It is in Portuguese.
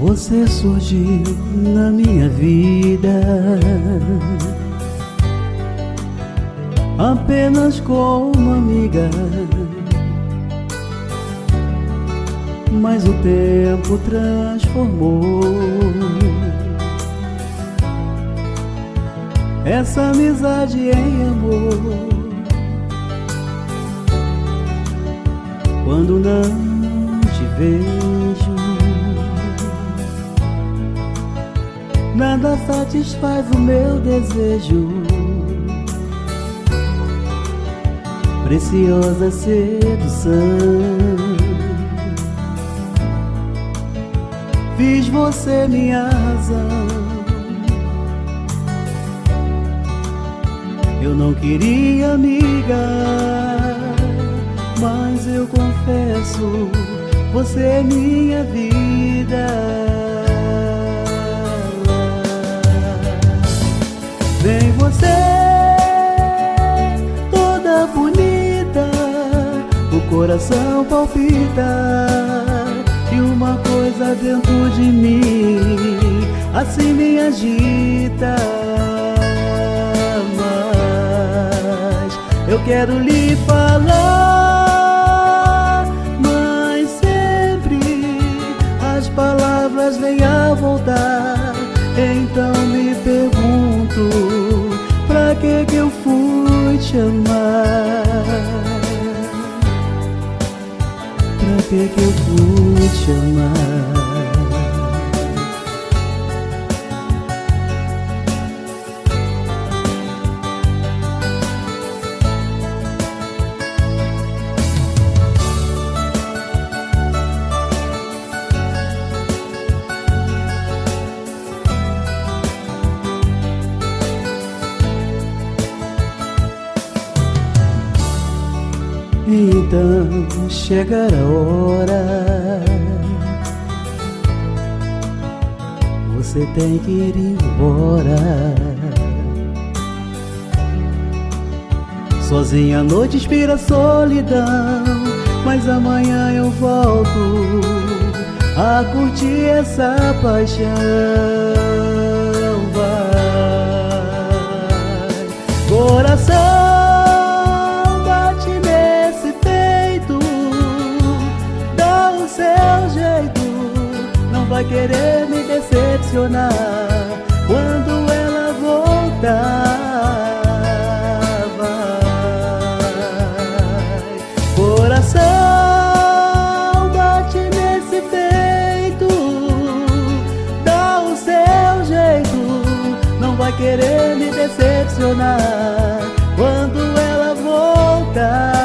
Você surgiu na minha vida apenas como amiga, mas o tempo transformou essa amizade em amor. Quando não te vejo, nada satisfaz o meu desejo. Preciosa sedução, fiz você minha razão. Eu não queria, amiga, mas eu confesso, você é minha vida. Vem você, toda bonita, o coração palpita e uma coisa dentro de mim assim me agita. Mas eu quero lhe falar, mas sempre as palavras vêm a voltar. Então me pergunto, pra que eu fui te amar? Pra que eu fui te amar? Então chegará a hora, você tem que ir embora. Sozinha a noite inspira solidão, mas amanhã eu volto a curtir essa paixão. Vai, coração, vai querer me decepcionar quando ela voltar. Vai, coração, bate nesse peito, dá o seu jeito, não vai querer me decepcionar quando ela voltar.